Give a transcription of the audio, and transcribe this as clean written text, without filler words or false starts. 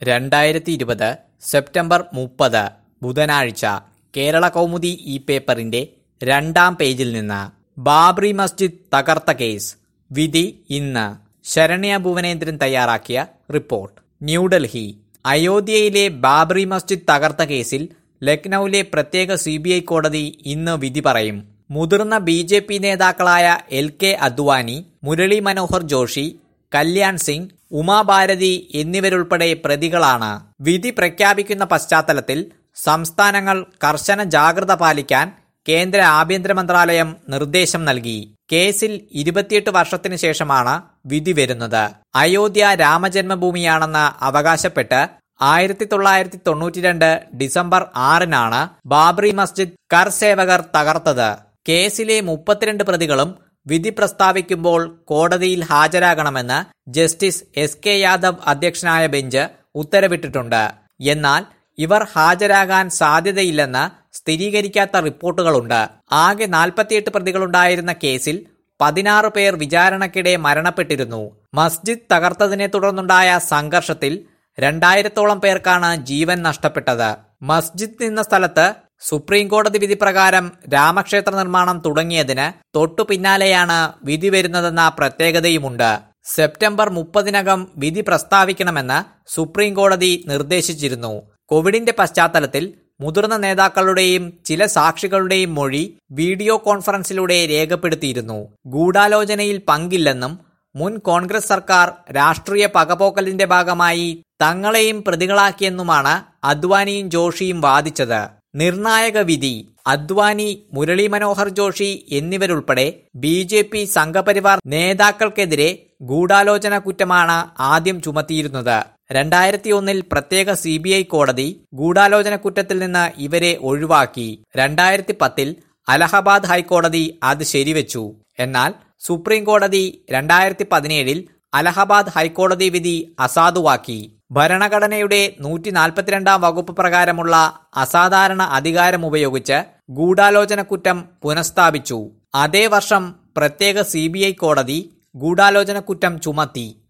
2020 September 30 ബുധനാഴ്ച കേരള കൗമുദി ഈ പേപ്പറിന്റെ 2-ാം പേജിൽ നിന്ന് ബാബറി മസ്ജിദ് തകർത്ത കേസ് വിധി ഇന്ന്. ശരണ്യ ഭുവനേന്ദ്രൻ തയ്യാറാക്കിയ റിപ്പോർട്ട്. ന്യൂഡൽഹി. അയോധ്യയിലെ ബാബറി മസ്ജിദ് തകർത്ത കേസിൽ ലക്നൌവിലെ പ്രത്യേക CBI കോടതി ഇന്ന് വിധി പറയും. മുതിർന്ന BJP നേതാക്കളായ LK അദ്വാനി, മുരളി മനോഹർ ജോഷി, കല്യാൺ സിംഗ്, ഉമാഭാരതി എന്നിവരുൾപ്പെടെ പ്രതികളാണ്. വിധി പ്രഖ്യാപിക്കുന്ന പശ്ചാത്തലത്തിൽ സംസ്ഥാനങ്ങൾ കർശന ജാഗ്രത പാലിക്കാൻ കേന്ദ്ര ആഭ്യന്തര മന്ത്രാലയം നിർദ്ദേശം നൽകി. കേസിൽ 28 വർഷത്തിനു ശേഷമാണ് വിധി വരുന്നത്. അയോധ്യ രാമജന്മഭൂമിയാണെന്ന് അവകാശപ്പെട്ട് 1992 ഡിസംബർ 6-നാണ് ബാബറി മസ്ജിദ് കർസേവകർ തകർത്തത്. കേസിലെ 32 പ്രതികളും വിധി പ്രസ്താവിക്കുമ്പോൾ കോടതിയിൽ ഹാജരാകണമെന്ന് ജസ്റ്റിസ് SK യാദവ് അധ്യക്ഷനായ ബെഞ്ച് ഉത്തരവിട്ടിട്ടുണ്ട്. എന്നാൽ ഇവർ ഹാജരാകാൻ സാധ്യതയില്ലെന്ന് സ്ഥിരീകരിക്കാത്ത റിപ്പോർട്ടുകളുണ്ട്. ആകെ 48 പ്രതികളുണ്ടായിരുന്ന കേസിൽ 16 പേർ വിചാരണയ്ക്കിടെ മരണപ്പെട്ടിരുന്നു. മസ്ജിദ് തകർത്തതിനെ തുടർന്നുണ്ടായ സംഘർഷത്തിൽ 2000-ഓളം പേർക്കാണ് ജീവൻ നഷ്ടപ്പെട്ടത്. മസ്ജിദ് നിന്ന സ്ഥലത്ത് സുപ്രീം കോടതി വിധി പ്രകാരം രാമക്ഷേത്ര നിർമ്മാണം തുടങ്ങിയതിന് തൊട്ടു പിന്നാലെയാണ് വിധി വരുന്നതെന്ന പ്രത്യേകതയുമുണ്ട്. സെപ്റ്റംബർ 30-നകം വിധി പ്രസ്താവിക്കണമെന്ന് സുപ്രീം കോടതി നിർദ്ദേശിച്ചിരുന്നു. കോവിഡിന്റെ പശ്ചാത്തലത്തിൽ മുതിർന്ന നേതാക്കളുടെയും ചില സാക്ഷികളുടെയും മൊഴി വീഡിയോ കോൺഫറൻസിലൂടെ രേഖപ്പെടുത്തിയിരുന്നു. ഗൂഢാലോചനയിൽ പങ്കില്ലെന്നും മുൻ കോൺഗ്രസ് സർക്കാർ രാഷ്ട്രീയ പകപോക്കലിന്റെ ഭാഗമായി തങ്ങളെയും പ്രതികളാക്കിയെന്നുമാണ് അദ്വാനിയും ജോഷിയും വാദിച്ചത്. നിർണായക വിധി. അദ്വാനി, മുരളി മനോഹർ ജോഷി എന്നിവരുൾപ്പെടെ BJP സംഘപരിവാർ നേതാക്കൾക്കെതിരെ ഗൂഢാലോചന കുറ്റമാണ് ആദ്യം ചുമത്തിയിരുന്നത്. 2001 പ്രത്യേക CBI കോടതി ഗൂഢാലോചന കുറ്റത്തിൽ നിന്ന് ഇവരെ ഒഴിവാക്കി. 2010 അലഹബാദ് ഹൈക്കോടതി അത് ശരിവെച്ചു. എന്നാൽ സുപ്രീം കോടതി 2017 അലഹബാദ് ഹൈക്കോടതി വിധി അസാധുവാക്കി. ഭരണഘടനയുടെ 142-ാം വകുപ്പ് പ്രകാരമുള്ള അസാധാരണ അധികാരമുപയോഗിച്ച് ഗൂഢാലോചന കുറ്റം പുനഃസ്ഥാപിച്ചു. അതേ വർഷം പ്രത്യേക CBI കോടതി ഗൂഢാലോചന കുറ്റം ചുമത്തി.